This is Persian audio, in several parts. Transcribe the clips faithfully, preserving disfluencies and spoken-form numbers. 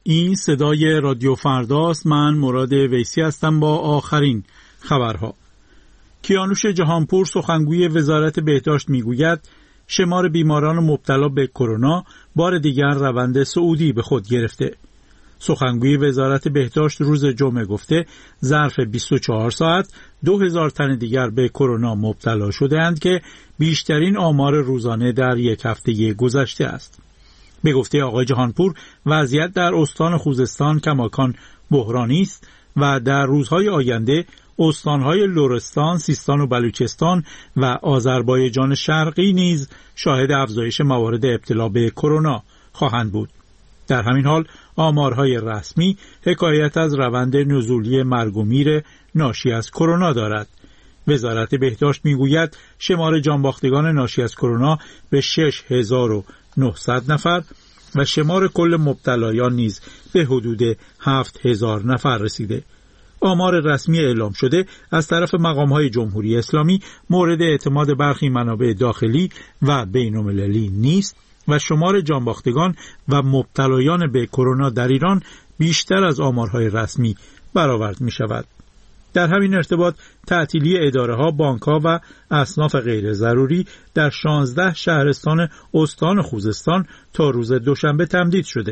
این صدای رادیو فرداست. من مراد ویسی هستم با آخرین خبرها. کیانوش جهانپور سخنگوی وزارت بهداشت میگوید شمار بیماران مبتلا به کرونا بار دیگر روند صعودی به خود گرفته. سخنگوی وزارت بهداشت روز جمعه گفته ظرف بیست و چهار ساعت دو هزار تن دیگر به کرونا مبتلا شده‌اند که بیشترین آمار روزانه در یک هفته گذشته است. به گفته آقای جهانپور وضعیت در استان خوزستان کماکان بحرانی است و در روزهای آینده استانهای لرستان، سیستان و بلوچستان و آذربایجان شرقی نیز شاهد افزایش موارد ابتلا به کرونا خواهند بود. در همین حال آمارهای رسمی حکایت از روند نزولی مرگ و میر ناشی از کرونا دارد. وزارت بهداشت میگوید شمار جانباختگان ناشی از کرونا به شش هزار و نهصد نفر و شمار کل مبتلایان نیز به حدود هفت هزار نفر رسیده. آمار رسمی اعلام شده از طرف مقام‌های جمهوری اسلامی مورد اعتماد برخی منابع داخلی و بین‌المللی نیست و شمار جانباختگان و مبتلایان به کرونا در ایران بیشتر از آمارهای رسمی برآورد می‌شود. در همین ارتباط تعطیلی اداره‌ها، بانک‌ها و اصناف غیر ضروری در شانزده شهرستان استان خوزستان تا روز دوشنبه تمدید شده.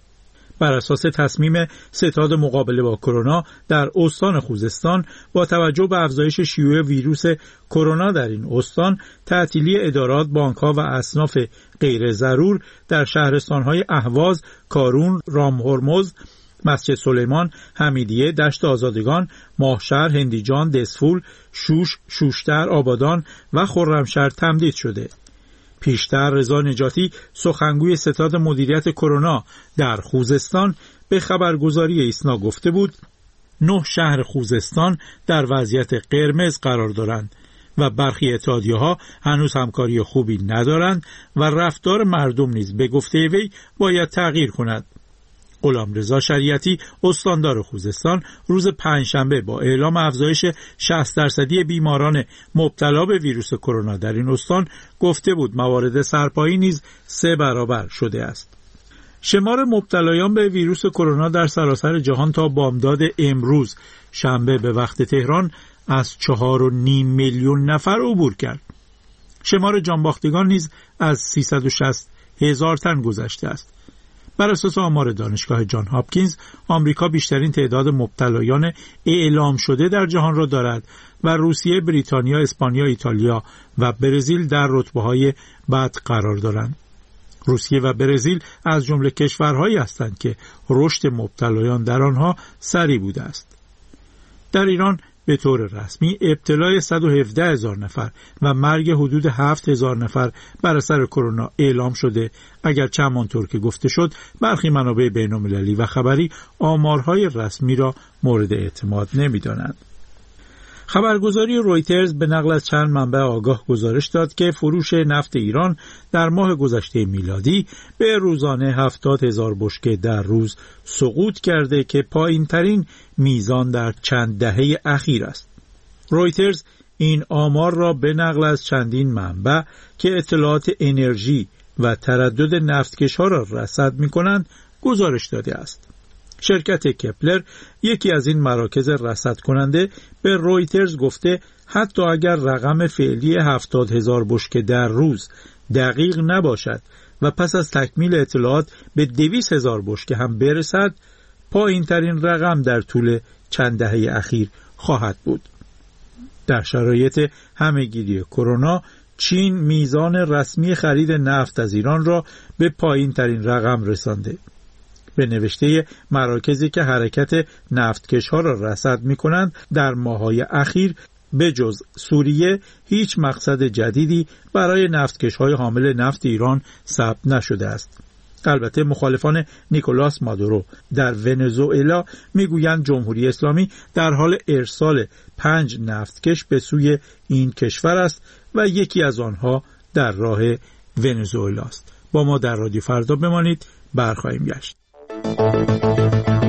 بر اساس تصمیم ستاد مقابله با کرونا در استان خوزستان با توجه به افزایش شیوع ویروس کرونا در این استان، تعطیلی ادارات، بانک‌ها و اصناف غیر ضرور در شهرستان‌های اهواز، کارون، رامهرمز، مسجد سلیمان، حمیدیه، دشت آزادگان، ماهشهر، هندیجان، دسفول، شوش، شوشتر، آبادان و خرمشهر تمدید شده. پیشتر رضا نجاتی سخنگوی ستاد مدیریت کرونا در خوزستان به خبرگزاری ایسنا گفته بود نه شهر خوزستان در وضعیت قرمز قرار دارند و برخی اتحادیه‌ها هنوز همکاری خوبی ندارند و رفتار مردم نیز به گفته وی باید تغییر کند. غلامرضا شریعتی استاندار خوزستان روز پنجشنبه با اعلام افزایش شصت درصدی بیماران مبتلا به ویروس کرونا در این استان گفته بود موارد سرپایی نیز سه برابر شده است. شمار مبتلایان به ویروس کرونا در سراسر جهان تا بامداد امروز شنبه به وقت تهران از چهار و نیم میلیون نفر عبور کرد. شمار جانباختگان نیز از سیصد و شصت هزار تن گذشته است. بر اساس آمار دانشگاه جان هاپکینز، آمریکا بیشترین تعداد مبتلایان اعلام شده در جهان را دارد و روسیه، بریتانیا، اسپانیا، ایتالیا و برزیل در رتبه‌های بعد قرار دارند. روسیه و برزیل از جمله کشورهایی هستند که رشد مبتلایان در آنها سریع بوده است. در ایران به طور رسمی ابتلای صد و هفده هزار نفر و مرگ حدود هفت هزار نفر بر اثر کرونا اعلام شده، اگرچه همانطور که گفته شد برخی منابع بین‌المللی و خبری آمارهای رسمی را مورد اعتماد نمی‌دانند. خبرگزاری رویترز به نقل از چند منبع آگاه گزارش داد که فروش نفت ایران در ماه گذشته میلادی به روزانه هفتاد هزار بشکه در روز سقوط کرده که پایین‌ترین میزان در چند دهه اخیر است. رویترز این آمار را به نقل از چندین منبع که اطلاعات انرژی و تردد نفتکش‌ها را رصد می‌کنند گزارش داده است. شرکت کپلر، یکی از این مراکز رصد کننده، به رویترز گفته حتی اگر رقم فعلی هفتاد هزار بشکه در روز دقیق نباشد و پس از تکمیل اطلاعات به دویست هزار بشکه هم برسد، پایین ترین رقم در طول چند دهه اخیر خواهد بود. در شرایط همه‌گیری کرونا، چین میزان رسمی خرید نفت از ایران را به پایین ترین رقم رسانده. به نوشته مراکزی که حرکت نفتکش‌ها را رصد می‌کنند، در ماه‌های اخیر به جز سوریه هیچ مقصد جدیدی برای نفتکش‌های حامل نفت ایران ثبت نشده است. البته مخالفان نیکولاس مادورو در ونزوئلا میگویند جمهوری اسلامی در حال ارسال پنج نفتکش به سوی این کشور است و یکی از آنها در راه ونزوئلا است. با ما در رادیو فردا بمانید، برخواهیم گشت.